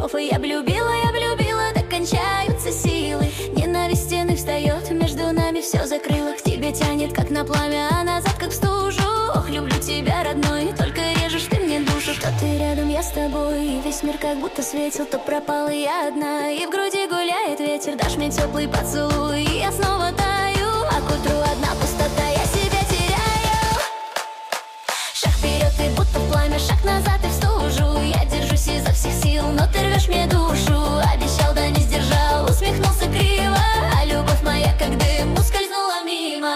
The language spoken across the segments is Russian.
катастрофа. Я б любила, так кончаются силы. Ненависть стены встает, между нами все закрыло. К тебе тянет, как на пламя, а назад, как в стужу. Ох, люблю тебя, родной, только режешь ты мне душу. Что ты рядом, я с тобой, и весь мир как будто светил. То пропала я одна, и в груди гуляет ветер. Дашь мне теплый поцелуй, и я снова таю. А к утру одна пустота, я себя теряю. Шаг вперед, и будто в пламя, шаг назад и в стужу. Я держусь изо всех сил, но ты рвешь мне душу. Обещал, да не сдержал, усмехнулся криво. А любовь моя, как дым, ускользнула мимо.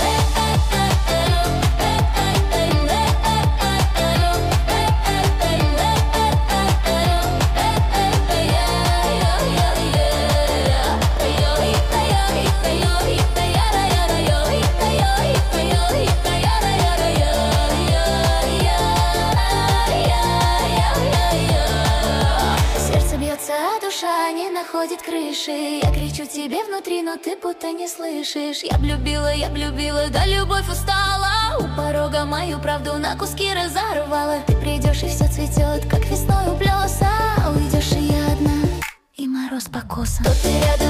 А душа не находит крыши. Я кричу тебе внутри, но ты будто не слышишь. Я б любила, да любовь устала. У порога мою правду на куски разорвала. Ты придешь, и все цветет, как весной у плеса. Уйдешь, и я одна, и мороз по косам. То ты рядом,